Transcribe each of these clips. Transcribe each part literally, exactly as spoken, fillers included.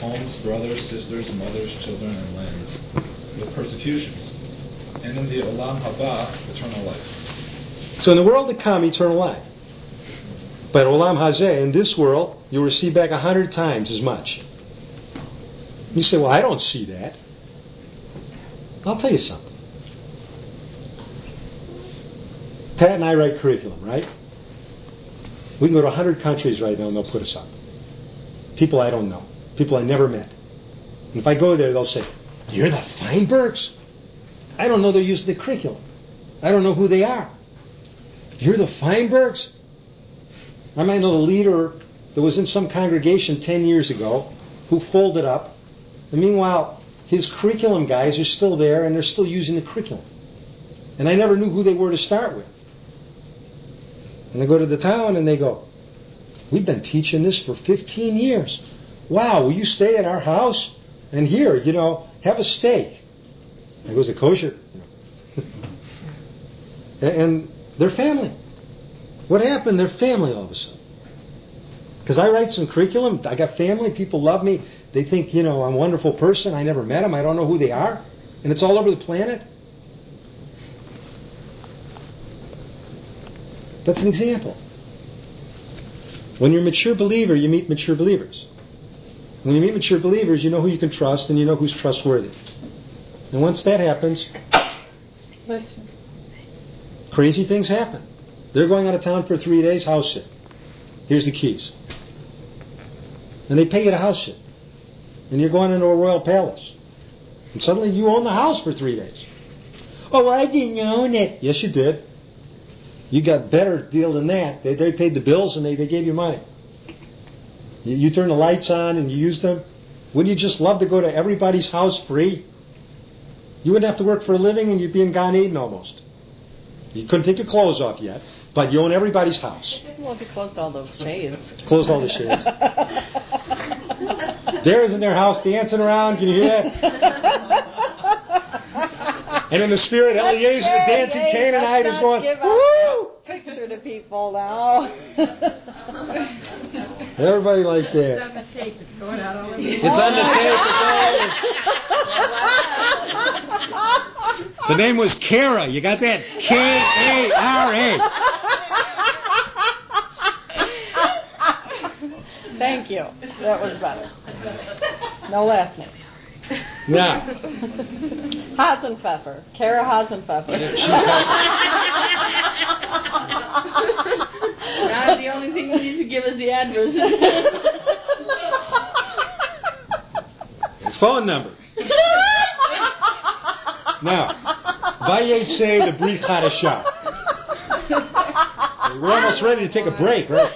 homes, brothers, sisters, mothers, children, and lands, with persecutions. And in the Olam Haba, eternal life. So in the world to come, eternal life. But Olam Hazeh, in this world, you'll receive back a hundred times as much. You say, well, I don't see that. I'll tell you something. Pat and I write curriculum, right? We can go to a hundred countries right now and they'll put us up. People I don't know. People I never met. And if I go there, they'll say, you're the Feinbergs? I don't know they're using the curriculum. I don't know who they are. You're the Feinbergs? I might know the leader that was in some congregation ten years ago who folded up. And meanwhile, his curriculum guys are still there and they're still using the curriculum. And I never knew who they were to start with. And I go to the town and they go, we've been teaching this for fifteen years. Wow, will you stay at our house? And here, you know, have a steak. I go, is it kosher? And they're family. What happened? They're family all of a sudden. Because I write some curriculum. I got family. People love me. They think, you know, I'm a wonderful person. I never met them. I don't know who they are. And it's all over the planet. That's an example. When you're a mature believer, you meet mature believers. When you meet mature believers, you know who you can trust and you know who's trustworthy. And once that happens, Listen. crazy things happen. They're going out of town for three days, house sit. Here's the keys. And they pay you to house sit. And you're going into a royal palace. And suddenly you own the house for three days. Oh, I didn't own it. Yes, you did. You got a better deal than that. They, they paid the bills and they, they gave you money. You, you turn the lights on and you use them. Wouldn't you just love to go to everybody's house free? You wouldn't have to work for a living and you'd be in Gan Eden almost. You couldn't take your clothes off yet, but you own everybody's house. Well, if you closed all those shades. Closed all the shades. Theirs in their house dancing around. Can you hear that? And in the spirit, Eliezer, the dancing Canaanite, is going, woo! Picture to people now. Everybody like that. It's on the tape. It's going out all over. It's on the tape. It's all over. The name was Kara. You got that? K A R A. Thank you. That was better. No last name. Now. Hasenpfeffer. Kara Hasenpfeffer. Now the only thing you need to give us the address. Phone number. Now, Vayetze the Brit Hadashah. We're almost ready to take a break, right?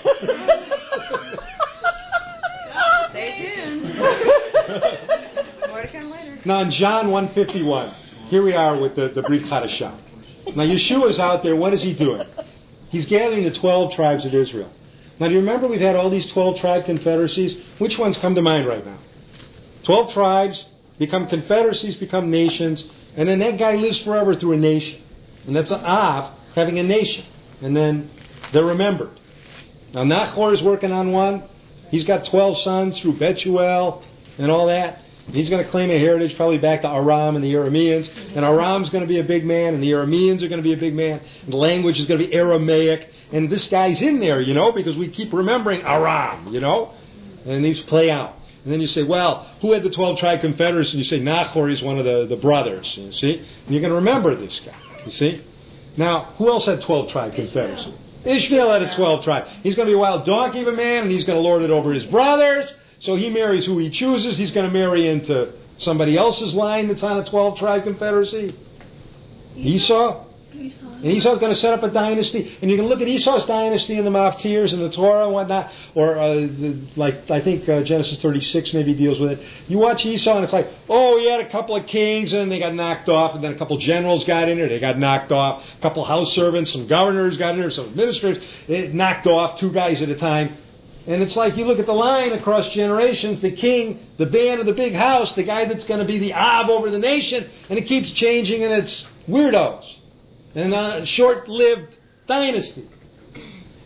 Stay tuned. More to come later. Now in John one fifty-one, here we are with the, the Brit Hadashah. Now Yeshua's out there, what is he doing? He's gathering the twelve tribes of Israel. Now do you remember we've had all these twelve tribe confederacies? Which ones come to mind right now? Twelve tribes become confederacies, become nations, and then that guy lives forever through a nation. And that's an Av, having a nation. And then they're remembered. Now Nachor is working on one. He's got twelve sons through Bethuel and all that. He's going to claim a heritage probably back to Aram and the Arameans. And Aram's going to be a big man, and the Arameans are going to be a big man. And the language is going to be Aramaic. And this guy's in there, you know, because we keep remembering Aram, you know. And these play out. And then you say, well, who had the twelve tribe confederacy? And you say, Nachor is one of the, the brothers, you see. And you're going to remember this guy, you see. Now, who else had twelve tribe confederacy? Ishmael had a twelve tribe. He's going to be a wild donkey of a man, and he's going to lord it over his brothers. So he marries who he chooses. He's going to marry into somebody else's line that's on a twelve tribe confederacy. Esau. Esau. And Esau's going to set up a dynasty. And you can look at Esau's dynasty in the Maftirs and the Torah and whatnot. Or uh, the, like I think uh, Genesis thirty-six maybe deals with it. You watch Esau and it's like, oh, he had a couple of kings and they got knocked off. And then a couple of generals got in there. They got knocked off. A couple of house servants, some governors got in there, some administrators. It knocked off two guys at a time. And it's like you look at the line across generations, the king, the man of the big house, the guy that's going to be the Av over the nation, and it keeps changing and it's weirdos. And a short-lived dynasty.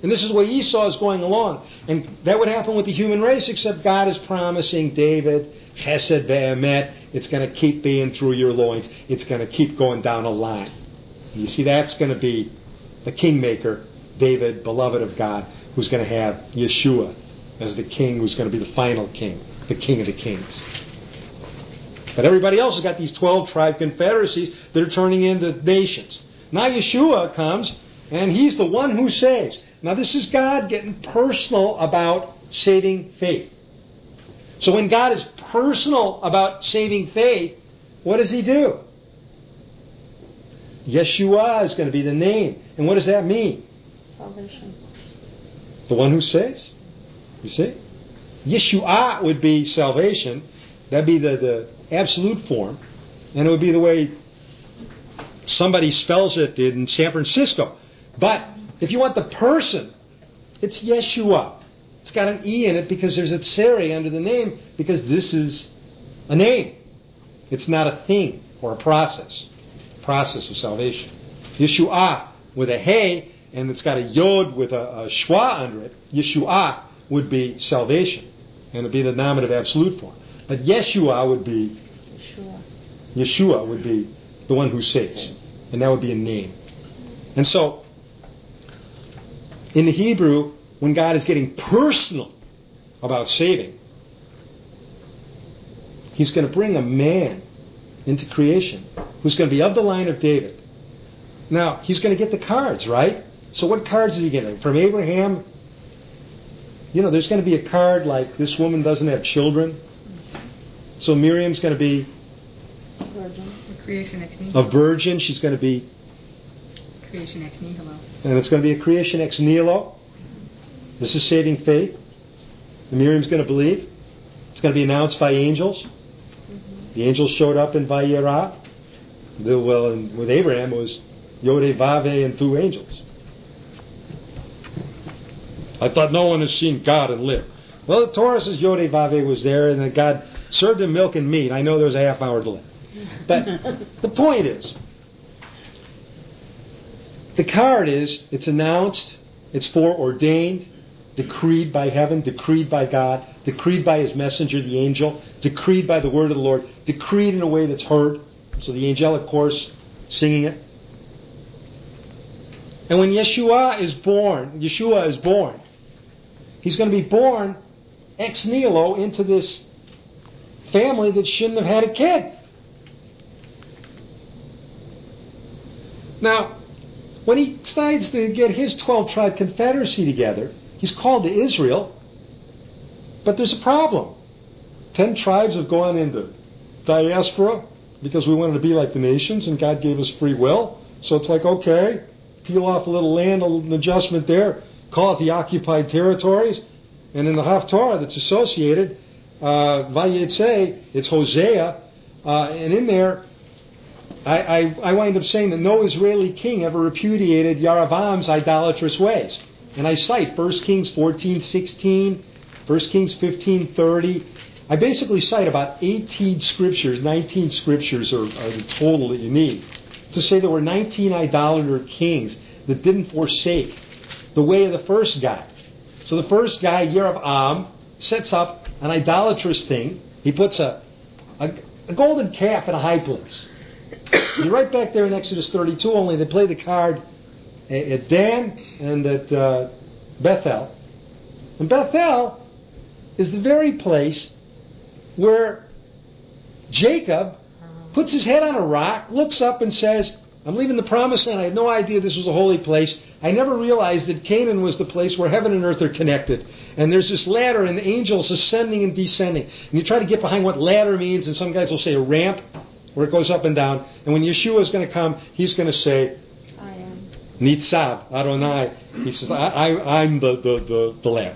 And this is the way Esau is going along. And that would happen with the human race, except God is promising David, Chesed ve'emet, it's going to keep being through your loins. It's going to keep going down a line. You see, that's going to be the kingmaker, David, beloved of God, who's going to have Yeshua as the king, who's going to be the final king, the king of the kings. But everybody else has got these twelve tribe confederacies that are turning into nations. Now Yeshua comes, and he's the one who saves. Now this is God getting personal about saving faith. So when God is personal about saving faith, what does he do? Yeshua is going to be the name. And what does that mean? Salvation. The one who saves. You see? Yeshua would be salvation. That'd be the, the absolute form. And it would be the way somebody spells it in San Francisco. But if you want the person, it's Yeshua. It's got an E in it because there's a tseri under the name, because this is a name. It's not a thing or a process. Process of salvation. Yeshua with a hey, and it's got a yod with a, a shwa under it. Yeshua would be salvation, and it would be the nominative absolute form. But Yeshua would be Yeshua. Yeshua would be the one who saves, and that would be a name. And so, in the Hebrew, when God is getting personal about saving, he's going to bring a man into creation who's going to be of the line of David. Now, he's going to get the cards, right? So what cards is he getting? From Abraham? You know, there's going to be a card like this woman doesn't have children. So Miriam's going to be Virgin. Creation ex nihilo. a virgin. She's going to be... Creation ex nihilo. And it's going to be a creation ex nihilo. This is saving faith. And Miriam's going to believe. It's going to be announced by angels. Mm-hmm. The angels showed up in Vayera. The, well, and with Abraham it was Yode, Vave, and two angels. I thought no one has seen God and lived. Well, the Torah says Yode, Vave was there, and that God served him milk and meat. I know there was a half hour delay. But the point is, the card is, it's announced, it's foreordained, decreed by heaven, decreed by God, decreed by his messenger, the angel, decreed by the word of the Lord, decreed in a way that's heard. So the angelic chorus singing it. And when Yeshua is born, Yeshua is born, he's going to be born ex nihilo into this family that shouldn't have had a kid. Now, when he decides to get his twelve-tribe confederacy together, he's called to Israel, but there's a problem. Ten tribes have gone into diaspora because we wanted to be like the nations, and God gave us free will. So it's like, okay, peel off a little land, a little adjustment there, call it the occupied territories, and in the Haftarah that's associated, uh, Vayetze, it's Hosea, uh, and in there, I, I, I wind up saying that no Israeli king ever repudiated Yaravam's idolatrous ways. And I cite First Kings fourteen sixteen, First Kings fifteen thirty. I basically cite about eighteen scriptures, nineteen scriptures are, are the total that you need, to say there were nineteen idolater kings that didn't forsake the way of the first guy. So the first guy, Yerovam, sets up an idolatrous thing. He puts a, a, a golden calf in a high place. You're right back there in Exodus thirty-two, only they play the card at Dan and at uh, Bethel. And Bethel is the very place where Jacob puts his head on a rock, looks up and says, I'm leaving the promised land. I had no idea this was a holy place. I never realized that Canaan was the place where heaven and earth are connected. And there's this ladder and the angels ascending and descending. And you try to get behind what ladder means, and some guys will say a ramp, where it goes up and down. And when Yeshua is going to come, he's going to say, I am. Nitzav, Adonai. He says, I, I, I'm the, the, the, the ladder.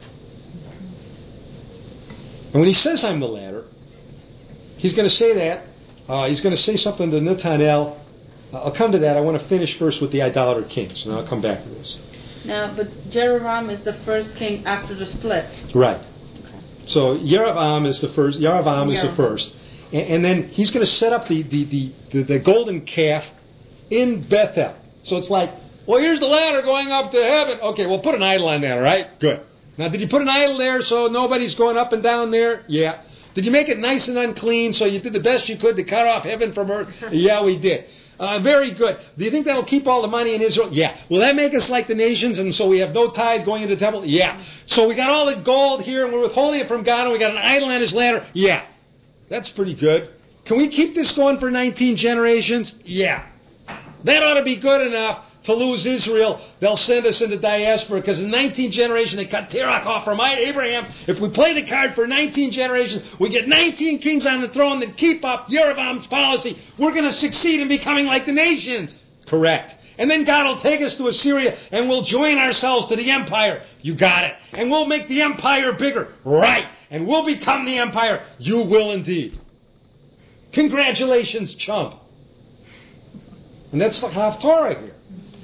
And when he says I'm the ladder, he's going to say that. Uh, he's going to say something to Netanel. Uh, I'll come to that. I want to finish first with the idolater kings, and I'll come back to this. Now, but Jeroboam is the first king after the split. Right. Okay. So Yerovam is the first. Yerovam is the Yerovam. first. And, and then he's going to set up the, the, the, the, the golden calf in Bethel. So it's like Well, here's the ladder going up to heaven. Okay, well, put an idol on that, all right? Good. Now, did you put an idol there so nobody's going up and down there? Yeah. Did you make it nice and unclean so you did the best you could to cut off heaven from earth? Yeah, we did. Uh, very good. Do you think that'll keep all the money in Israel? Yeah. Will that make us like the nations and so we have no tithe going into the temple? Yeah. So we got all the gold here and we're withholding it from God and we got an idol on his ladder? Yeah. That's pretty good. Can we keep this going for nineteen generations? Yeah. That ought to be good enough to lose Israel. They'll send us into diaspora because in the nineteenth generation they cut Terach off from Abraham. If we play the card for nineteen generations, we get nineteen kings on the throne that keep up Yeroboam's policy. We're going to succeed in becoming like the nations. Correct. And then God will take us to Assyria and we'll join ourselves to the empire. You got it. And we'll make the empire bigger. Right. And we'll become the empire. You will indeed. Congratulations, chump. And that's the Haftorah here.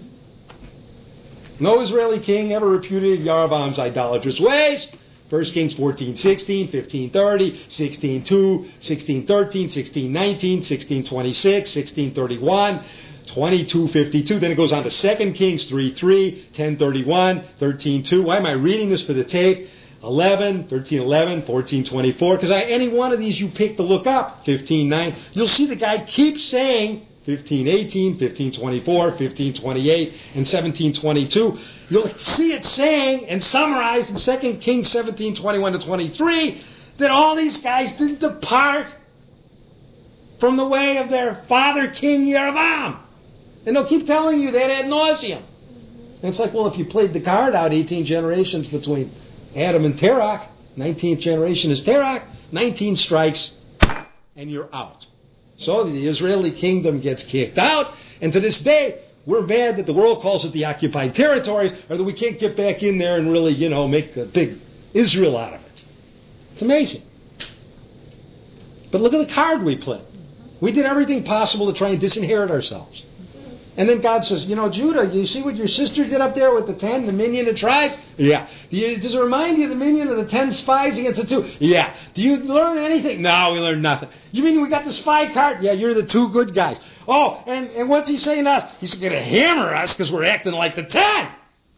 No Israeli king ever repudiated Yeroboam's idolatrous ways. First Kings fourteen sixteen, fifteen thirty, sixteen two, sixteen thirteen, sixteen nineteen, sixteen twenty-six, sixteen thirty-one, twenty-two fifty-two. Then it goes on to Second Kings three three, ten thirty-one, thirteen two. Why am I reading this for the tape? eleven, thirteen eleven, fourteen twenty-four. Because any one of these you pick to look up, fifteen nine, you'll see the guy keeps saying fifteen eighteen, fifteen twenty-four, fifteen twenty-eight, and seventeen twenty-two. You'll see it saying and summarized in Second Kings seventeen twenty-one to twenty-three that all these guys didn't depart from the way of their father King Yeroboam. And they'll keep telling you that ad nauseum. And it's like, well, if you played the card out eighteen generations between Adam and Terach, nineteenth generation is Terach, nineteen strikes, and you're out. So the Israeli kingdom gets kicked out, and to this day, we're mad that the world calls it the occupied territories, or that we can't get back in there and really, you know, make a big Israel out of it. It's amazing. But look at the card we played. We did everything possible to try and disinherit ourselves. And then God says, you know, Judah, you see what your sister did up there with the ten, the minion of tribes? Yeah. Do you, does it remind you of the minion of the ten spies against the two? Yeah. Do you learn anything? No, we learned nothing. You mean we got the spy card? Yeah, you're the two good guys. Oh, and, and what's he saying to us? He's going to hammer us because we're acting like the ten.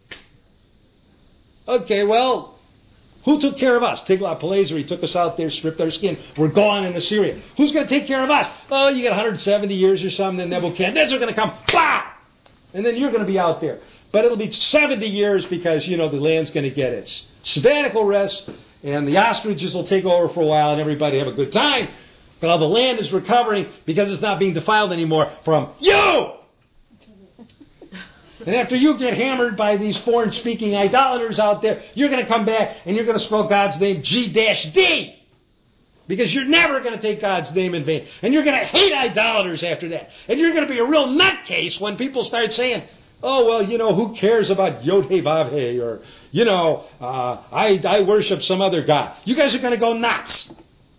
Okay, well, who took care of us? Tiglath-Pileser, he took us out there, stripped our skin. We're gone in Assyria. Who's going to take care of us? Oh, you got one hundred seventy years or something, then Nebuchadnezzar going to come, bah! And then you're going to be out there. But it'll be seventy years because, you know, the land's going to get its sabbatical rest, and the ostriches will take over for a while, and everybody have a good time. While the land is recovering because it's not being defiled anymore from you! And after you get hammered by these foreign-speaking idolaters out there, you're going to come back and you're going to spell God's name G D. Because you're never going to take God's name in vain. And you're going to hate idolaters after that. And you're going to be a real nutcase when people start saying, oh, well, you know, who cares about Yod-Heh-Vav-Heh? Or, you know, uh, I, I worship some other God. You guys are going to go nuts.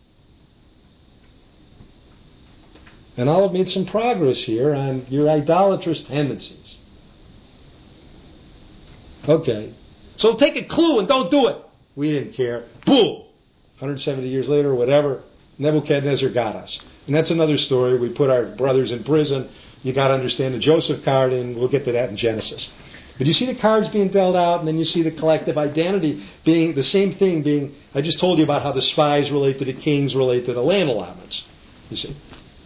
And I'll have made some progress here on your idolatrous tendencies. Okay. So take a clue and don't do it. We didn't care. Boom. one hundred seventy years later or whatever, Nebuchadnezzar got us. And that's another story. We put our brothers in prison. You got to understand the Joseph card, and we'll get to that in Genesis. But you see the cards being dealt out, and then you see the collective identity being the same thing being, I just told you about how the spies relate to the kings, relate to the land allotments. You see.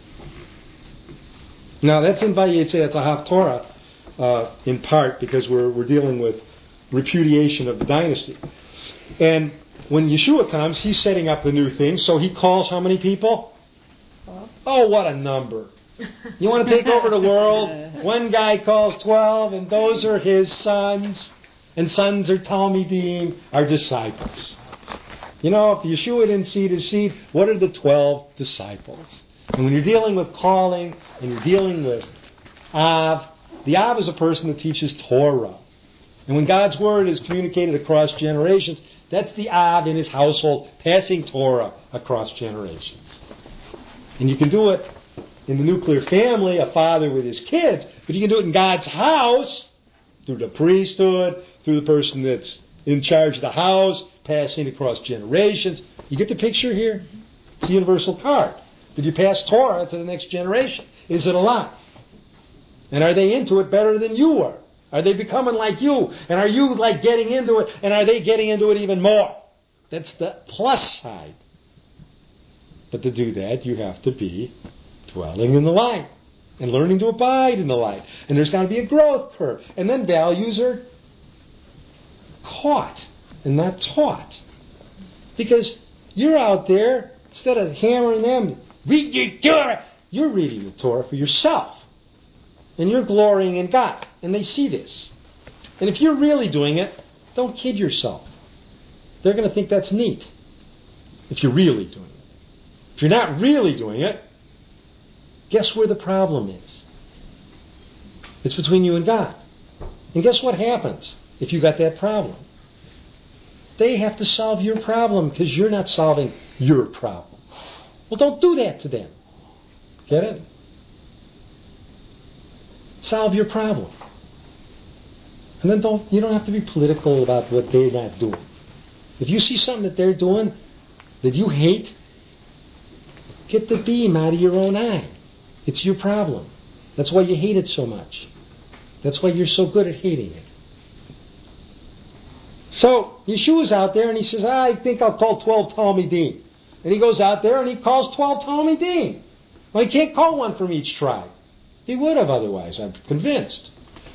Now that's in Vayetze, it's a Haftorah, uh, in part because we're we're dealing with repudiation of the dynasty. And when Yeshua comes, he's setting up the new thing, so he calls how many people? Oh, what a number. You want to take over the world? One guy calls twelve, and those are his sons. And sons are Talmidim, are disciples. You know, if Yeshua didn't seed his seed, what are the twelve disciples? And when you're dealing with calling, and you're dealing with Av, the Av is a person that teaches Torah. And when God's Word is communicated across generations, that's the Av in his household, passing Torah across generations. And you can do it in the nuclear family, a father with his kids, but you can do it in God's house, through the priesthood, through the person that's in charge of the house, passing across generations. You get the picture here? It's a universal card. Did you pass Torah to the next generation? Is it alive? And are they into it better than you are? Are they becoming like you? And are you like getting into it? And are they getting into it even more? That's the plus side. But to do that, you have to be dwelling in the light and learning to abide in the light. And there's got to be a growth curve. And then values are caught and not taught. Because you're out there, instead of hammering them, read your Torah, you're reading the Torah for yourself. And you're glorying in God. And they see this. And if you're really doing it, don't kid yourself. They're going to think that's neat. If you're really doing it. If you're not really doing it, guess where the problem is? It's between you and God. And guess what happens if you got that problem? They have to solve your problem because you're not solving your problem. Well, don't do that to them. Get it? Solve your problem. And then don't you don't have to be political about what they're not doing. If you see something that they're doing that you hate, get the beam out of your own eye. It's your problem. That's why you hate it so much. That's why you're so good at hating it. So, Yeshua's out there and he says, I think I'll call twelve Talmidim. And he goes out there and he calls twelve Talmidim. Well, he can't call one from each tribe. He would have otherwise, I'm convinced.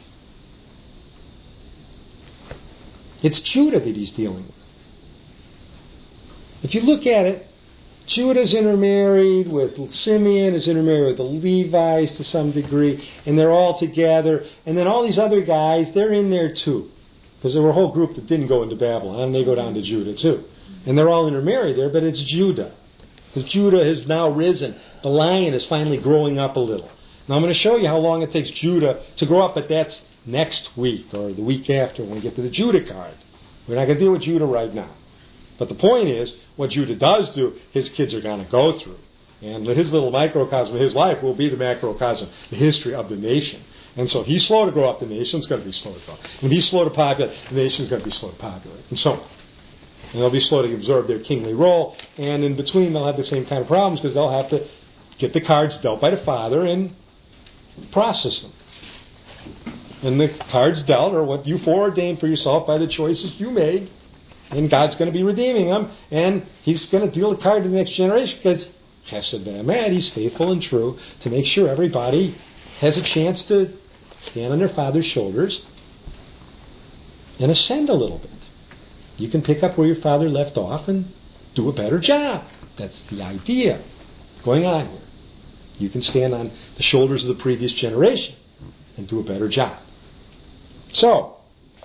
It's Judah that he's dealing with. If you look at it, Judah's intermarried with Simeon, is intermarried with the Levites to some degree, and they're all together. And then all these other guys, they're in there too. Because there were a whole group that didn't go into Babylon, and they go down to Judah too. And they're all intermarried there, but it's Judah. Because Judah has now risen. The lion is finally growing up a little. Now I'm going to show you how long it takes Judah to grow up, but that's next week or the week after when we get to the Judah card. We're not going to deal with Judah right now. But the point is, what Judah does do, his kids are going to go through. And his little microcosm of his life will be the macrocosm, the history of the nation. And so if he's slow to grow up, the nation's going to be slow to grow up. And if he's slow to populate, the nation's going to be slow to populate. And so on. And they'll be slow to absorb their kingly role. And in between, they'll have the same kind of problems because they'll have to get the cards dealt by the father and process them. And the cards dealt are what you foreordained for yourself by the choices you made. And God's going to be redeeming them. And He's going to deal the card to the next generation because Chesed V'Emet, He's faithful and true to make sure everybody has a chance to stand on their father's shoulders and ascend a little bit. You can pick up where your father left off and do a better job. That's the idea going on here. You can stand on the shoulders of the previous generation and do a better job. So,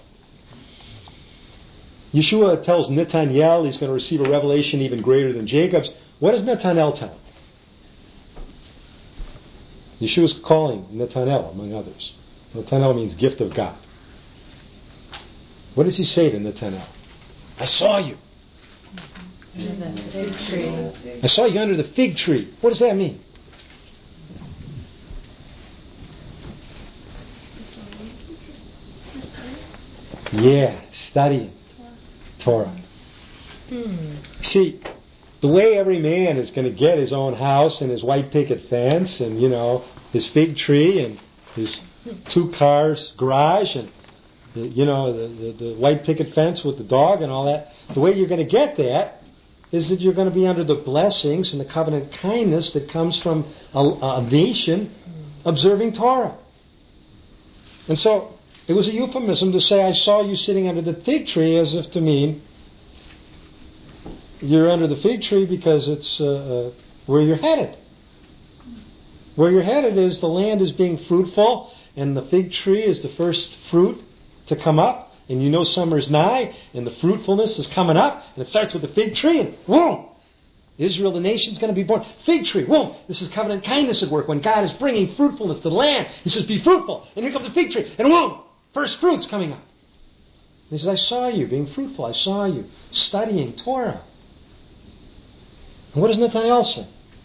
Yeshua tells Netanyel he's going to receive a revelation even greater than Jacob's. What does Netanyel tell him? Yeshua's calling Netanyel, among others. Netanyel means gift of God. What does he say to Netanyel? I saw you. Under the fig tree. I saw you under the fig tree. What does that mean? Yeah, studying Torah. Hmm. See, the way every man is going to get his own house and his white picket fence and, you know, his fig tree and his two cars garage and, the, you know, the, the, the white picket fence with the dog and all that, the way you're going to get that is that you're going to be under the blessings and the covenant kindness that comes from a, a nation observing Torah. And so, it was a euphemism to say, I saw you sitting under the fig tree, as if to mean, you're under the fig tree because it's uh, uh, where you're headed. Where you're headed is the land is being fruitful, and the fig tree is the first fruit to come up, and you know summer's nigh, and the fruitfulness is coming up, and it starts with the fig tree, and whoom! Israel, the nation's going to be born. Fig tree, whoom! This is covenant kindness at work. When God is bringing fruitfulness to the land, He says, be fruitful. And here comes a fig tree, and whoom! First fruits coming up. And He says, I saw you being fruitful. I saw you studying Torah. And what does Netanyel say?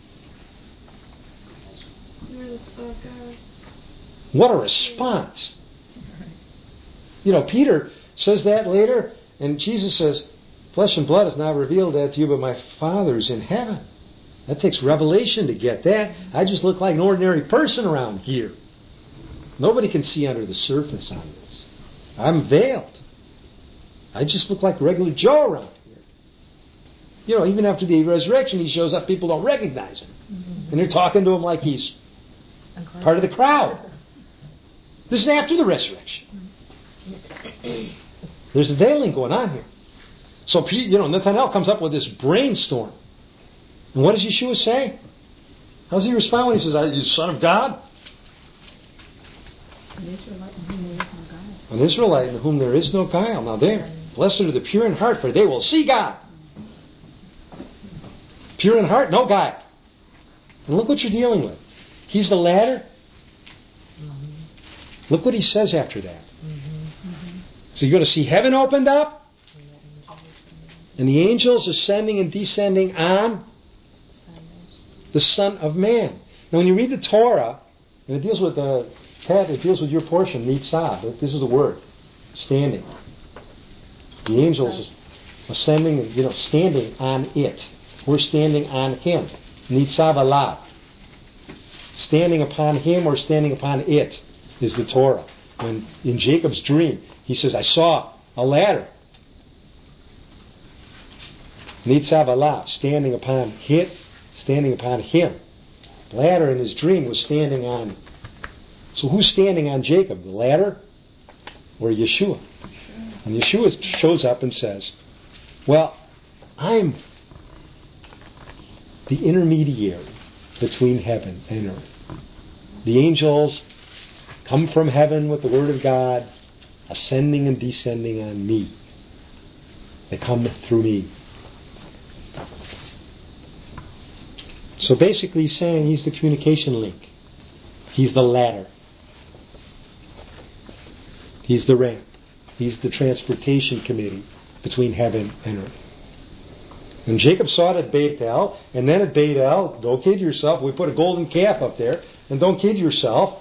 What a response. You know, Peter says that later, and Jesus says, flesh and blood has not revealed that to you, but my Father's in heaven. That takes revelation to get that. I just look like an ordinary person around here. Nobody can see under the surface on this. I'm veiled. I just look like regular Joe around here. You know, even after the resurrection, he shows up, people don't recognize him. Mm-hmm. And they're talking to him like he's part of the crowd. This is after the resurrection. There's a veiling going on here. So, you know, Nathanael comes up with this brainstorm. And what does Yeshua say? How does he respond when he says, "Are you the Son of God?" An Israelite in whom there is no guile. An Israelite in whom there is no guile. Now there. Blessed are the pure in heart, for they will see God. Pure in heart, no guile. And look what you're dealing with. He's the ladder. Look what he says after that. So you're going to see heaven opened up, and the angels ascending and descending on the Son of Man. Now when you read the Torah, and it deals with the Pat, it deals with your portion, Nitzah. This is the word, standing. The angels ascending, you know, standing on it. We're standing on Him. Nitzav alav. Standing upon Him or standing upon it is the Torah. When in Jacob's dream, he says, "I saw a ladder." Nitzav alav, standing upon it, standing upon Him. The ladder in his dream was standing on. So who's standing on Jacob? The ladder or Yeshua? And Yeshua shows up and says, "Well, I'm the intermediary between heaven and earth. The angels come from heaven with the Word of God, ascending and descending on me. They come through me." So basically he's saying he's the communication link. He's the ladder. He's the ramp. He's the transportation committee between heaven and earth. And Jacob saw it at Beit El, and then at Beit El, don't kid yourself, we put a golden calf up there, and don't kid yourself.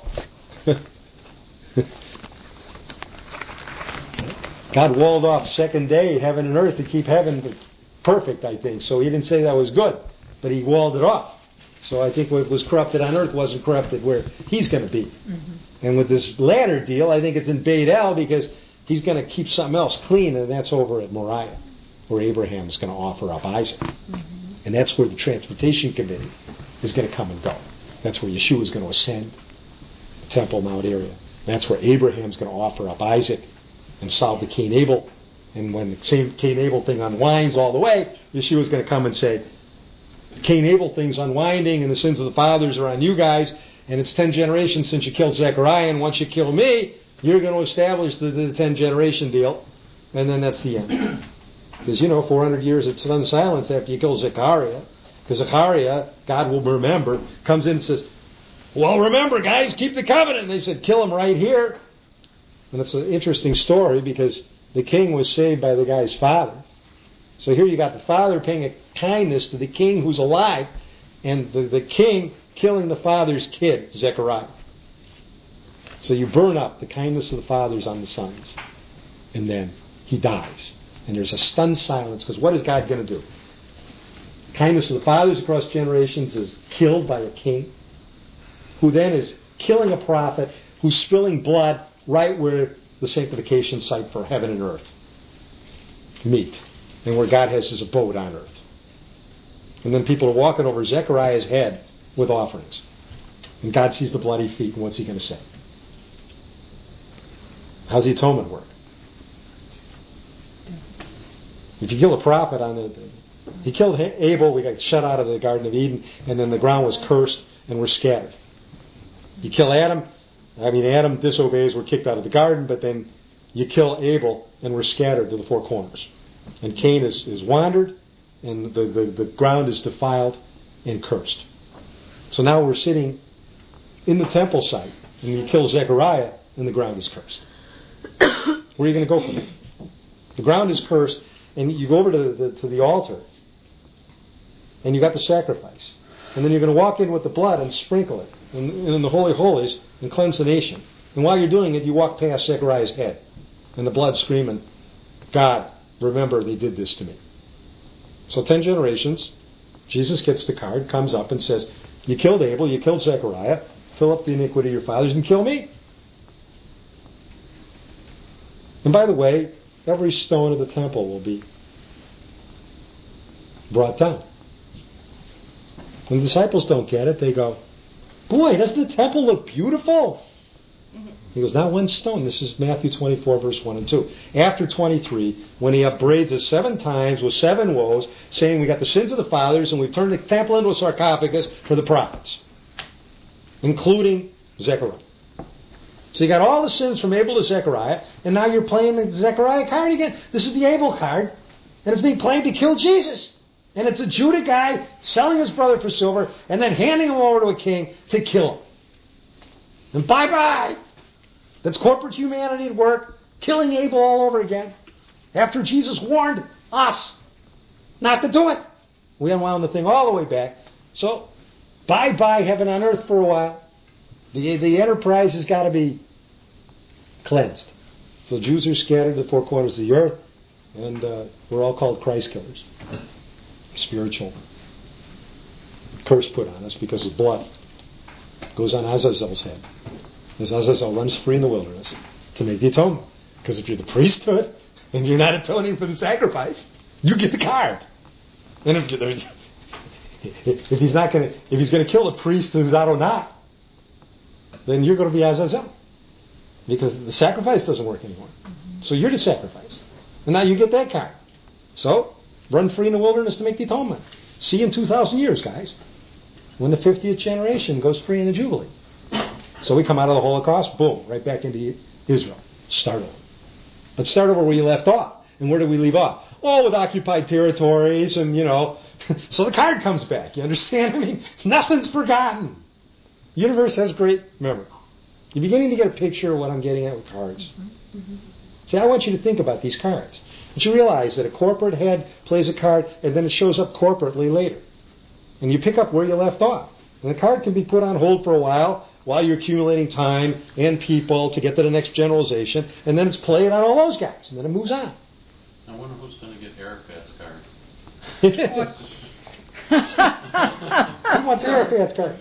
God walled off second day, heaven and earth, to keep heaven perfect, I think. So he didn't say that was good, but he walled it off. So I think what was corrupted on earth wasn't corrupted where he's going to be. Mm-hmm. And with this ladder deal, I think it's in Beit El because he's going to keep something else clean, and that's over at Moriah, where Abraham is going to offer up Isaac. Mm-hmm. And that's where the transportation committee is going to come and go. That's where Yeshua is going to ascend, the Temple Mount area. That's where Abraham's going to offer up Isaac and solve the Cain-Abel. And when the same Cain-Abel thing unwinds all the way, Yeshua is going to come and say, the Cain-Abel thing's unwinding and the sins of the fathers are on you guys, and it's ten generations since you killed Zechariah, and once you kill me, you're going to establish the, the ten generation deal, and then that's the end. Because, you know, four hundred years it's done silence after you kill Zechariah. Because Zechariah, God will remember, comes in and says, "Well, remember, guys, keep the covenant." And they said, "Kill him right here." And it's an interesting story because the king was saved by the guy's father. So here you got the father paying a kindness to the king who's alive, and the, the king killing the father's kid, Zechariah. So you burn up the kindness of the fathers on the sons. And then he dies. And there's a stunned silence, because what is God going to do? The kindness of the fathers across generations is killed by a king, who then is killing a prophet, who's spilling blood right where the sanctification site for heaven and earth meet, and where God has his abode on earth. And then people are walking over Zechariah's head with offerings. And God sees the bloody feet, and what's he going to say? How's the atonement work? If you kill a prophet on the... He killed Abel, we got shut out of the Garden of Eden, and then the ground was cursed, and we're scattered. You kill Adam, I mean Adam disobeys, we're kicked out of the garden, but then you kill Abel, and we're scattered to the four corners. And Cain is, is wandered, and the, the, the ground is defiled and cursed. So now we're sitting in the temple site, and you kill Zechariah, and the ground is cursed. Where are you going to go from there? The ground is cursed, and you go over to the, to the altar, and you got the sacrifice. And then you're going to walk in with the blood and sprinkle it in, in the Holy of Holies and cleanse the nation. And while you're doing it, you walk past Zechariah's head, and the blood screaming, "God, remember they did this to me." So ten generations, Jesus gets the card, comes up and says, "You killed Abel, you killed Zechariah, fill up the iniquity of your fathers, and kill me." And by the way, every stone of the temple will be brought down. When the disciples don't get it, they go, boy, doesn't the temple look beautiful? He goes, not one stone. This is Matthew twenty-four, verse one and two. After twenty-three, when he upbraids us seven times with seven woes, saying we got the sins of the fathers and we've turned the temple into a sarcophagus for the prophets, including Zechariah. So you got all the sins from Abel to Zechariah, and now you're playing the Zechariah card again. This is the Abel card, and it's being played to kill Jesus. And it's a Judah guy selling his brother for silver and then handing him over to a king to kill him. And bye-bye. That's corporate humanity at work, killing Abel all over again. After Jesus warned us not to do it. We unwound the thing all the way back. So, bye-bye heaven on earth for a while. The, the enterprise has got to be cleansed. So Jews are scattered to the four corners of the earth, and uh, we're all called Christ killers. Spiritual curse put on us because of blood. Goes on Azazel's head. As Azazel runs free in the wilderness to make the atonement. Because if you're the priesthood and you're not atoning for the sacrifice, you get the card. And if there's, if he's not going to, if he's going to kill a priest who's Adonai, then you're going to be Azazel. Because the sacrifice doesn't work anymore. So you're the sacrifice. And now you get that card. So, run free in the wilderness to make the atonement. See you in two thousand years, guys. When the fiftieth generation goes free in the Jubilee. So we come out of the Holocaust, boom, right back into Israel. Start over. Let's start over where you left off. And where did we leave off? Oh, with occupied territories and, you know. So the card comes back. You understand? I mean, nothing's forgotten. The universe has great memory. You're beginning to get a picture of what I'm getting at with cards. Mm-hmm. Mm-hmm. See, I want you to think about these cards. But you realize that a corporate head plays a card and then it shows up corporately later. And you pick up where you left off. And the card can be put on hold for a while while you're accumulating time and people to get to the next generalization. And then it's played on all those guys. And then it moves on. I wonder who's going to get Arafat's card. Who wants Arafat's card?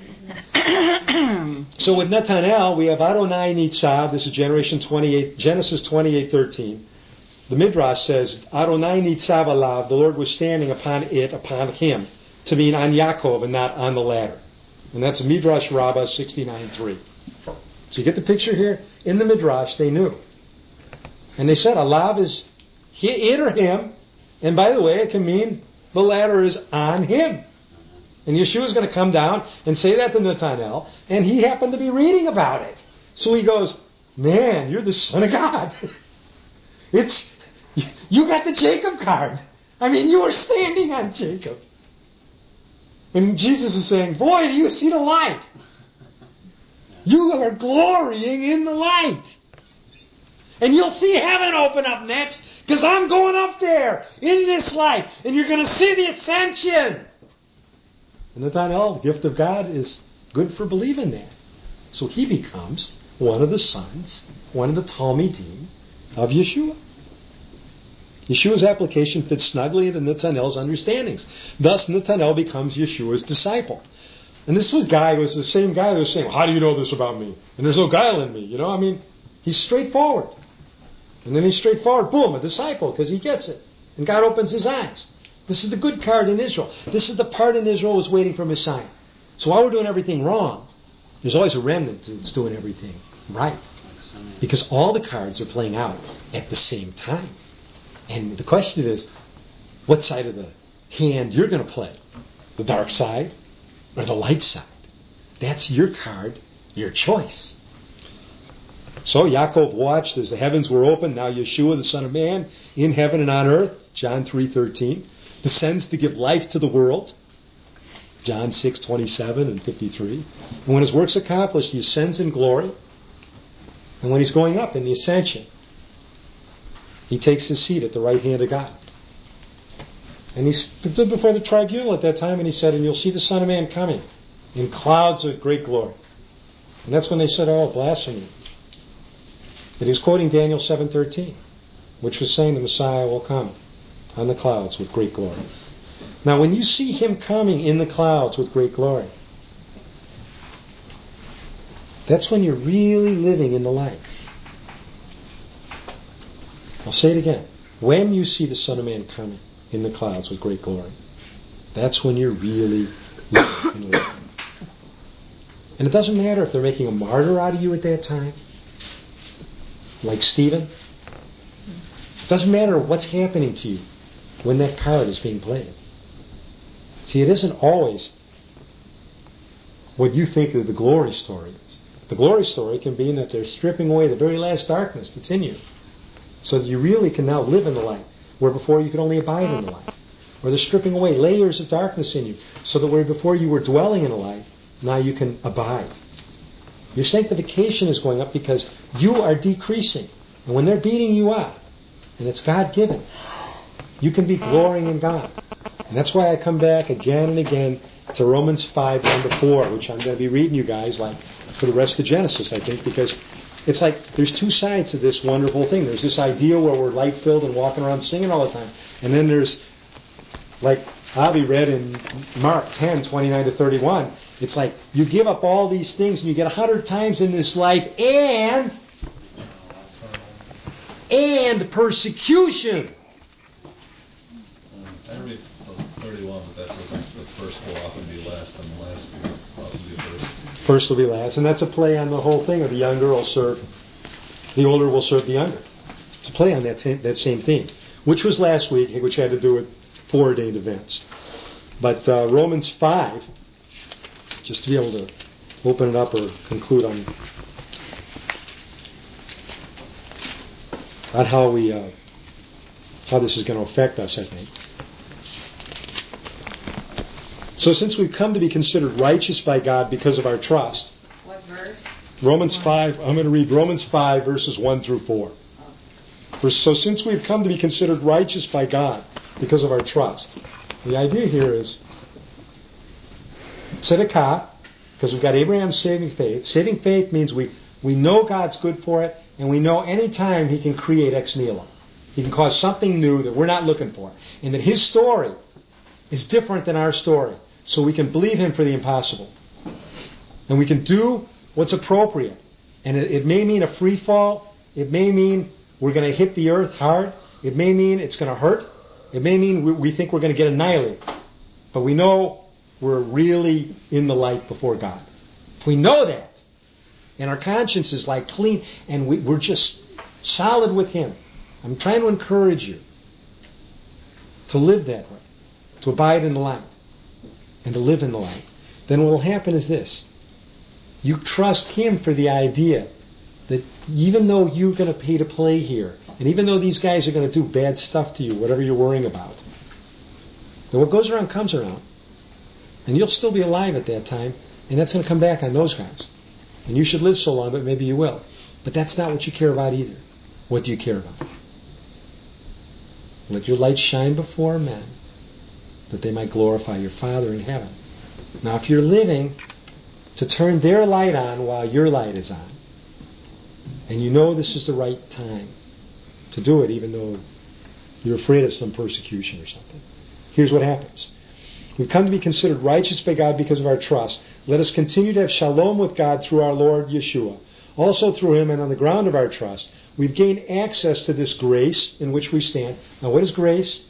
So with Netanel, we have Adonai Nitzav. This is generation twenty-eight, Genesis twenty-eight thirteen. The Midrash says, Adonai Nitzav alav, the Lord was standing upon it, upon him, to mean on Yaakov and not on the ladder. And that's Midrash Rabbah sixty-nine three. So you get the picture here? In the Midrash, they knew. And they said, alav is it or him. And by the way, it can mean the ladder is on him. And Yeshua is going to come down and say that to Netanel, and he happened to be reading about it. So he goes, man, you're the Son of God. It's you got the Jacob card. I mean, you were standing on Jacob. And Jesus is saying, boy, do you see the light? You are glorying in the light. And you'll see heaven open up next, because I'm going up there in this life, and you're going to see the ascension. And Nathaniel, the gift of God, is good for believing that. So he becomes one of the sons, one of the Talmidim of Yeshua. Yeshua's application fits snugly into Nathaniel's understandings. Thus, Nathaniel becomes Yeshua's disciple. And this was guy was the same guy that was saying, how do you know this about me? And there's no guile in me. You know, I mean, he's straightforward. And then he's straightforward, boom, a disciple, because he gets it. And God opens his eyes. This is the good card in Israel. This is the part in Israel who's waiting for Messiah. So while we're doing everything wrong, there's always a remnant that's doing everything right. Because all the cards are playing out at the same time. And the question is, what side of the hand you're going to play? The dark side or the light side? That's your card, your choice. So Yaakov watched as the heavens were opened. Now Yeshua, the Son of Man, in heaven and on earth, John three thirteen, descends to give life to the world, John six twenty-seven and fifty-three. And when his work's accomplished, he ascends in glory. And when he's going up in the ascension, he takes his seat at the right hand of God. And he stood before the tribunal at that time, and he said, and you'll see the Son of Man coming in clouds of great glory. And that's when they said, oh, blasphemy. But he was quoting Daniel seven thirteen, which was saying the Messiah will come on the clouds with great glory. Now, when you see him coming in the clouds with great glory, that's when you're really living in the light. I'll say it again. When you see the Son of Man coming in the clouds with great glory, that's when you're really living in life. And it doesn't matter if they're making a martyr out of you at that time, like Stephen. It doesn't matter what's happening to you when that card is being played. See, it isn't always what you think of the glory story is. The glory story can be in that they're stripping away the very last darkness that's in you, so that you really can now live in the light, where before you could only abide in the light. Or they're stripping away layers of darkness in you, so that where before you were dwelling in the light, now you can abide. Your sanctification is going up because you are decreasing. And when they're beating you up, and it's God-given, you can be glorying in God. And that's why I come back again and again to Romans five, one to four, which I'm going to be reading you guys like for the rest of Genesis, I think, because it's like there's two sides to this wonderful thing. There's this idea where we're light-filled and walking around singing all the time. And then there's, like Avi read in Mark ten, twenty-nine to thirty-one, it's like you give up all these things and you get a hundred times in this life and and persecution. I read thirty-one, but that says the first will often be last and the last will often be first. First will be last. And that's a play on the whole thing of the younger will serve, the older will serve the younger. It's a play on that same, that same theme, which was last week, which had to do with four-ordained events. But uh, Romans five, just to be able to open it up or conclude on, on how we uh, how this is going to affect us, I think. So since we've come to be considered righteous by God because of our trust. What verse? Romans five, I'm going to read Romans five, verses one through four. For, so since we've come to be considered righteous by God because of our trust, the idea here is tzedakah, because we've got Abraham's saving faith. Saving faith means we, we know God's good for it, and we know any time He can create ex nihilo. He can cause something new that we're not looking for. And that His story is different than our story. So we can believe Him for the impossible. And we can do what's appropriate. And it, it may mean a free fall. It may mean we're going to hit the earth hard. It may mean it's going to hurt. It may mean we, we think we're going to get annihilated. But we know we're really in the light before God. If we know that, and our conscience is like clean, and we, we're just solid with Him, I'm trying to encourage you to live that way, to abide in the light, and to live in the light. Then what will happen is this. You trust Him for the idea that even though you're going to pay to play here, and even though these guys are going to do bad stuff to you, whatever you're worrying about, that what goes around comes around. And you'll still be alive at that time, and that's going to come back on those guys. And you should live so long, but maybe you will. But that's not what you care about either. What do you care about? Let your light shine before men, that they might glorify your Father in heaven. Now, if you're living to turn their light on while your light is on, and you know this is the right time to do it, even though you're afraid of some persecution or something, here's what happens. We've come to be considered righteous by God because of our trust. Let us continue to have shalom with God through our Lord Yeshua. Also through Him and on the ground of our trust, we've gained access to this grace in which we stand. Now, what is grace?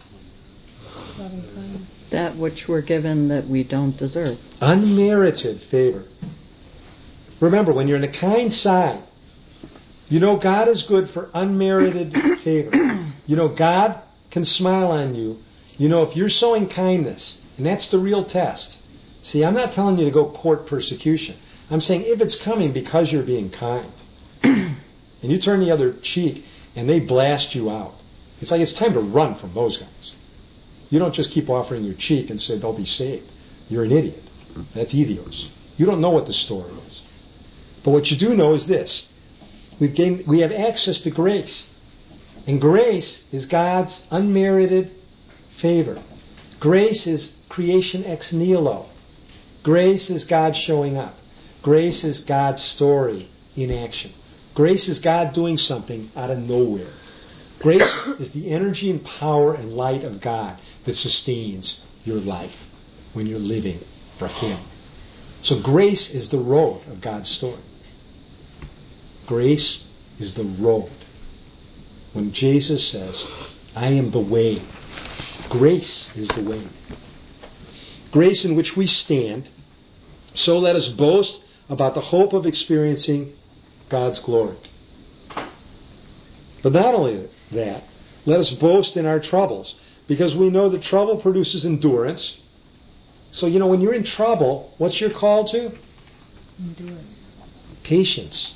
That which we're given that we don't deserve. Unmerited favor. Remember, when you're on the kind side, you know God is good for unmerited favor. You know God can smile on you. You know if you're showing kindness, and that's the real test. See, I'm not telling you to go court persecution. I'm saying if it's coming because you're being kind, and you turn the other cheek and they blast you out, it's like it's time to run from those guys. You don't just keep offering your cheek and say, don't be saved. You're an idiot. That's idios. You don't know what the story is. But what you do know is this. We've gained, we have access to grace. And grace is God's unmerited favor. Grace is creation ex nihilo. Grace is God showing up. Grace is God's story in action. Grace is God doing something out of nowhere. Grace is the energy and power and light of God that sustains your life when you're living for Him. So grace is the road of God's story. Grace is the road. when Jesus says, I am the way. Grace is the way. Grace in which we stand. So let us boast about the hope of experiencing God's glory. But not only that, let us boast in our troubles, because we know that trouble produces endurance. So, you know, when you're in trouble, what's your call to? Endurance. Patience.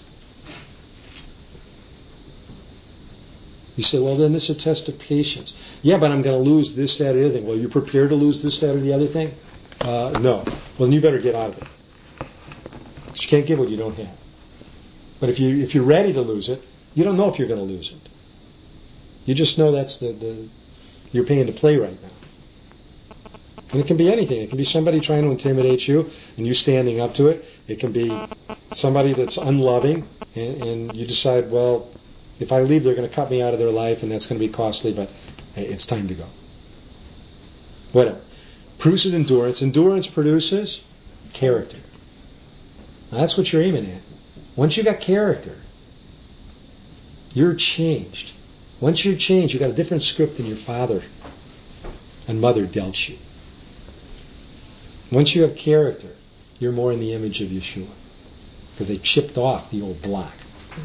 You say, well, then this is a test of patience. Yeah, but I'm going to lose this, that, or the other thing. Well, are you prepared to lose this, that, or the other thing? Uh, no. Well, then you better get out of it. You can't give what you don't have. But if you if you're ready to lose it, you don't know if you're going to lose it. You just know that's the, the you're paying to play right now. And it can be anything. It can be somebody trying to intimidate you and you standing up to it. It can be somebody that's unloving and, and you decide, well, if I leave, they're going to cut me out of their life and that's going to be costly, but hey, it's time to go. Whatever. Produces endurance. Endurance produces character. Now, that's what you're aiming at. Once you got character, you're changed. Once you're changed, you got a different script than your father and mother dealt you. Once you have character, you're more in the image of Yeshua. Because they chipped off the old block.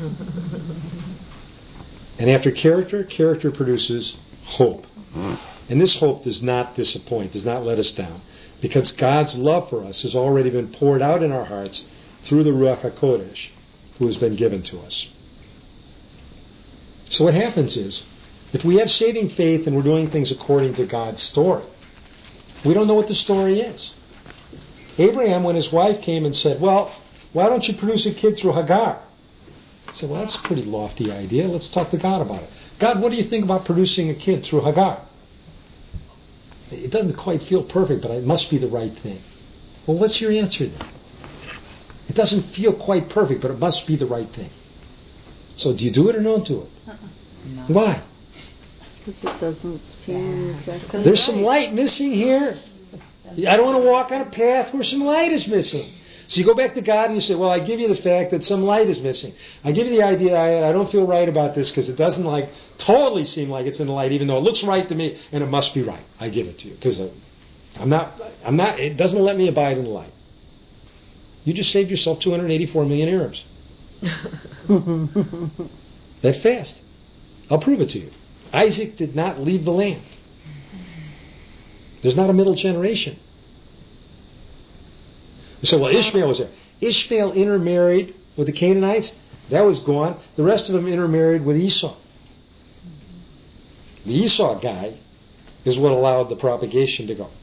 And after character, character produces hope. And this hope does not disappoint, does not let us down. Because God's love for us has already been poured out in our hearts through the Ruach HaKodesh, who has been given to us. So what happens is, if we have saving faith and we're doing things according to God's story, we don't know what the story is. Abraham, when his wife came and said, well, why don't you produce a kid through Hagar? He said, well, that's a pretty lofty idea. Let's talk to God about it. God, what do you think about producing a kid through Hagar? It doesn't quite feel perfect, but it must be the right thing. Well, what's your answer then? It doesn't feel quite perfect, but it must be the right thing. So do you do it or don't do it? Uh-uh. No. Why? Because it doesn't seem exactly There's right. some light missing here. I don't want to walk on a path where some light is missing. So you go back to God and you say, well, I give you the fact that some light is missing. I give you the idea I, I don't feel right about this because it doesn't like totally seem like it's in the light, even though it looks right to me and it must be right. I give it to you because I'm not, I'm not, it doesn't let me abide in the light. You just saved yourself two hundred eighty-four million Arabs. That fast. I'll prove it to you. Isaac did not leave the land. There's not a middle generation. So, well, Ishmael was there. Ishmael intermarried with the Canaanites. That was gone. The rest of them intermarried with Esau. The Esau guy is what allowed the propagation to go.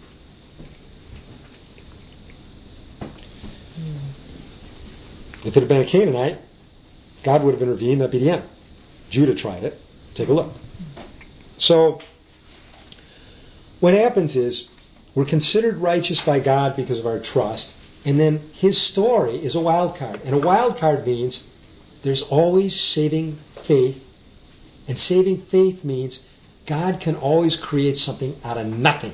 If it had been a Canaanite, God would have intervened. That'd be the end. Judah tried it. Take a look. So, what happens is, we're considered righteous by God because of our trust, and then His story is a wild card. And a wild card means there's always saving faith, and saving faith means God can always create something out of nothing.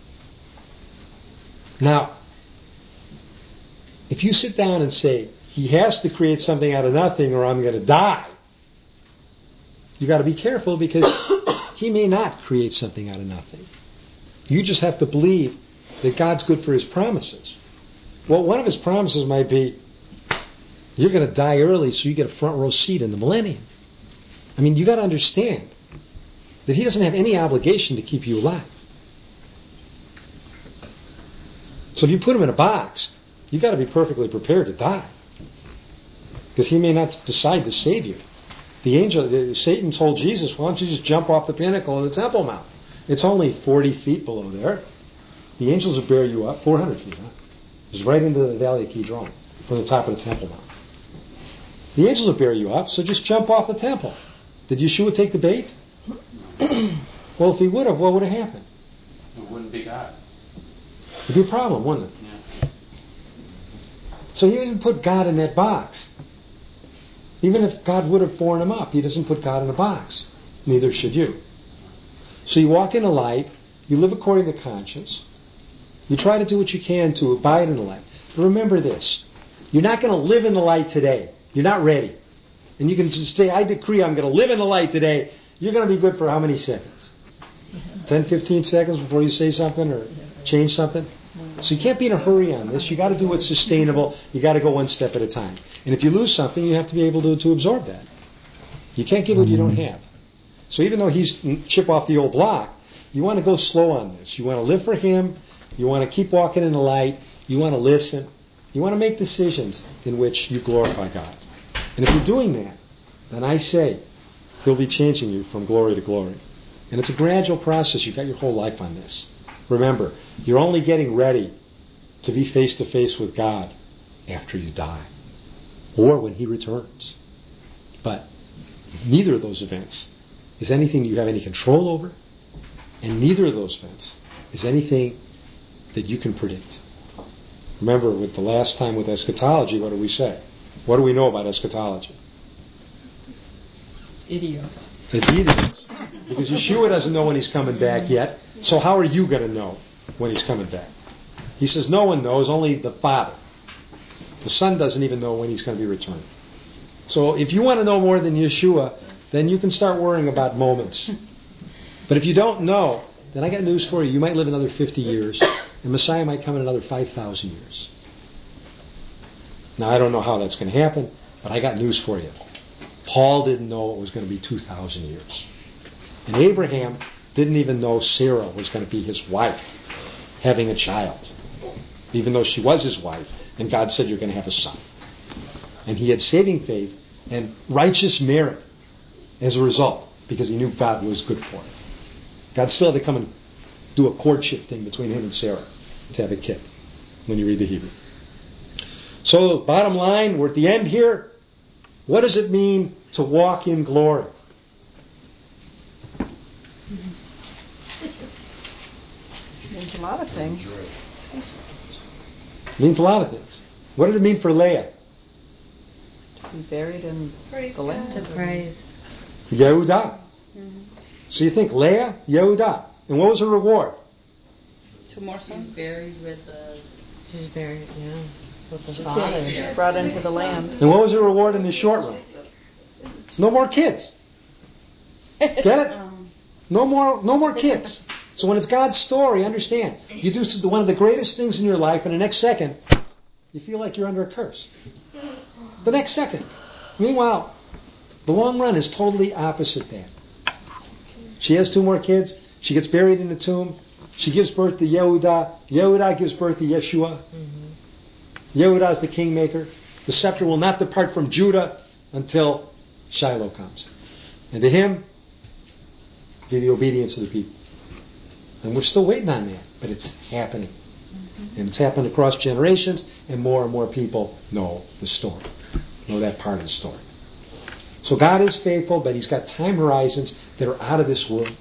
Now, if you sit down and say, He has to create something out of nothing or I'm going to die, you got to be careful because He may not create something out of nothing. You just have to believe that God's good for His promises. Well, one of His promises might be, you're going to die early so you get a front row seat in the millennium. I mean, you got to understand that He doesn't have any obligation to keep you alive. So if you put Him in a box, you got to be perfectly prepared to die. Because He may not decide to save you. The angel, Satan told Jesus, why don't you just jump off the pinnacle of the Temple Mount? It's only forty feet below there. The angels will bear you up, four hundred feet, huh? It's right into the valley of Kidron, from the top of the Temple Mount. The angels will bear you up, so just jump off the temple. Did Yeshua take the bait? Well, if he would have, what would have happened? It wouldn't be God. It'd be a problem, wouldn't it? Yeah. So he didn't put God in that box. Even if God would have borne him up, He doesn't put God in a box. Neither should you. So you walk in the light, you live according to conscience, you try to do what you can to abide in the light. But remember this, you're not going to live in the light today. You're not ready. and you can just say, I decree I'm going to live in the light today, you're going to be good for how many seconds? ten, fifteen seconds before you say something or change something? So you can't be in a hurry on this. You got to do what's sustainable. You got to go one step at a time. And if you lose something, you have to be able to, to absorb that. You can't give what you don't have. So even though he's chip off the old block, you want to go slow on this. You want to live for him. You want to keep walking in the light. You want to listen. You want to make decisions in which you glorify God. And if you're doing that, then I say he'll be changing you from glory to glory. And it's a gradual process. You've got your whole life on this. Remember, you're only getting ready to be face to face with God after you die or when he returns. But neither of those events is anything you have any control over, and neither of those events is anything that you can predict. Remember, with the last time with eschatology, what do we say? What do we know about eschatology? Idios. It's idios. Because Yeshua doesn't know when he's coming back yet, so how are you going to know when he's coming back? He says no one knows, only the Father. The Son doesn't even know when he's going to be returning. So if you want to know more than Yeshua, then you can start worrying about moments. But if you don't know, then I got news for you. You might live another fifty years, and Messiah might come in another five thousand years. Now, I don't know how that's going to happen, but I got news for you. Paul didn't know it was going to be two thousand years. And Abraham didn't even know Sarah was going to be his wife, having a child, even though she was his wife, and God said, you're going to have a son. And he had saving faith and righteous merit as a result, because he knew God was good for him. God still had to come and do a courtship thing between him and Sarah to have a kid, when you read the Hebrew. So, bottom line, we're at the end here. What does it mean to walk in glory? Means a lot of things. It means a lot of things. What did it mean for Leah? To be buried in Praise the land. God. To Praise. Yehudah. Mm-hmm. So you think Leah, Yehudah. And what was her reward? Two more sons. Buried with the. She's buried, yeah, with the She's father. buried. Brought into the land. And what was her reward in the short run? No more kids. Get it? Um, No more, no more kids. So when it's God's story, understand, you do one of the greatest things in your life, and the next second, you feel like you're under a curse. The next second. Meanwhile, the long run is totally opposite that. She has two more kids. She gets buried in the tomb. She gives birth to Yehudah. Yehudah gives birth to Yeshua. Mm-hmm. Yehudah is the kingmaker. The scepter will not depart from Judah until Shiloh comes. And to him, be the obedience of the people. And we're still waiting on that, but it's happening. Mm-hmm. And it's happened across generations, and more and more people know the story, know that part of the story. So God is faithful, but he's got time horizons that are out of this world.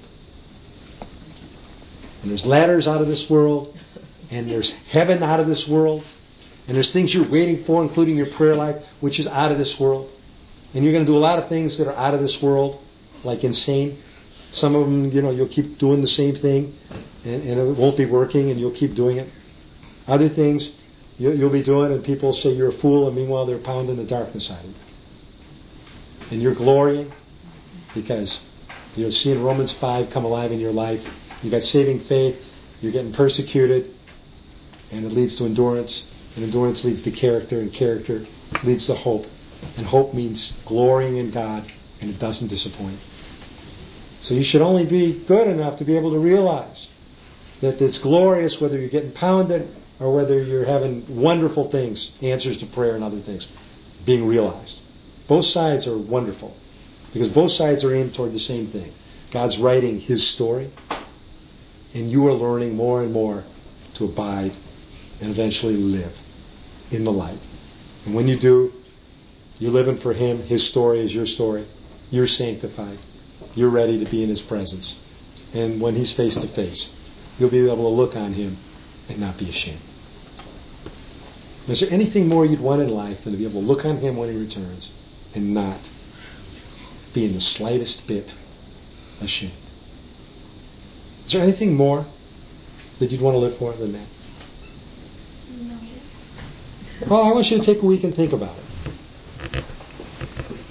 And there's ladders out of this world, and there's heaven out of this world, and there's things you're waiting for, including your prayer life, which is out of this world. And you're going to do a lot of things that are out of this world, like insane. Some of them, you know, you'll keep doing the same thing, and, and it won't be working, and you'll keep doing it. Other things you'll, you'll be doing, and people say you're a fool, and meanwhile they're pounding the darkness out of you. And you're glorying because you're seeing Romans five come alive in your life. You've got saving faith. You're getting persecuted, and it leads to endurance. And endurance leads to character, and character leads to hope. And hope means glorying in God, and it doesn't disappoint. So you should only be good enough to be able to realize that it's glorious whether you're getting pounded or whether you're having wonderful things, answers to prayer and other things, being realized. Both sides are wonderful because both sides are aimed toward the same thing. God's writing his story, and you are learning more and more to abide and eventually live in the light. And when you do, you're living for him. His story is your story. You're sanctified. You're ready to be in his presence. And when he's face to face, you'll be able to look on him and not be ashamed. Is there anything more you'd want in life than to be able to look on him when he returns and not be in the slightest bit ashamed? Is there anything more that you'd want to live for than that? no. Well, I want you to take a week and think about it.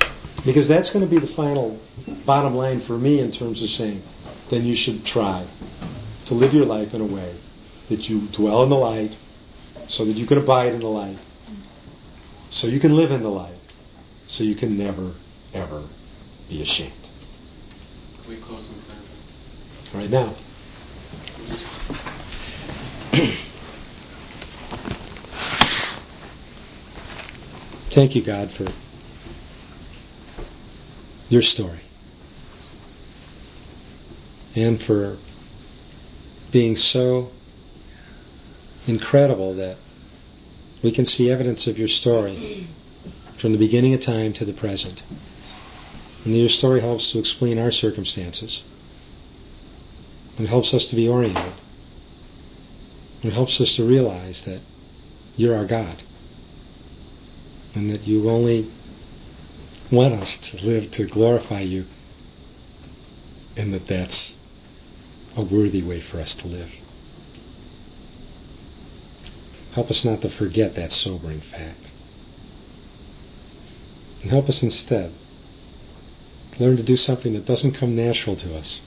Because that's going to be the final bottom line for me in terms of saying, then you should try to live your life in a way that you dwell in the light so that you can abide in the light, so you can live in the light, so you can never, ever be ashamed. We close in prayer. Right now. Thank you, God, for your story and for being so incredible that we can see evidence of your story from the beginning of time to the present. And your story helps to explain our circumstances. It helps us to be oriented. It helps us to realize that you're our God and that you only want us to live to glorify you, and that that's a worthy way for us to live. Help us not to forget that sobering fact. And help us instead learn to do something that doesn't come natural to us.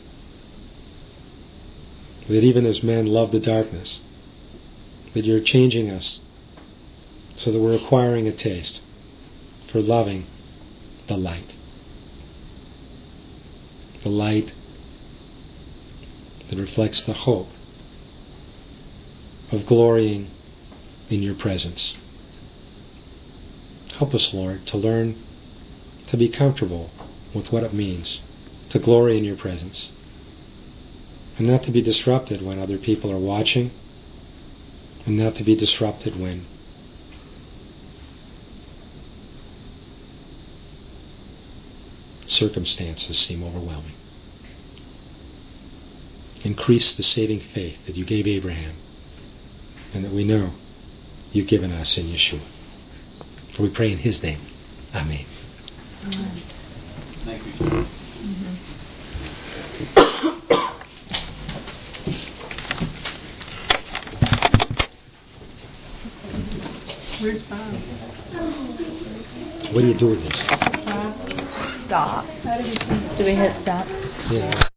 That even as men love the darkness, that you're changing us so that we're acquiring a taste for loving the light. The light that reflects the hope of glorying in your presence. Help us, Lord, to learn to be comfortable with what it means to glory in your presence, and not to be disrupted when other people are watching, and not to be disrupted when circumstances seem overwhelming. Increase the saving faith that you gave Abraham and that we know you've given us in Yeshua. For we pray in his name. Amen. Amen. Thank you, John. Mm-hmm. Where's Bob? What do you do with this? Stop. Do we hit stop? Yeah.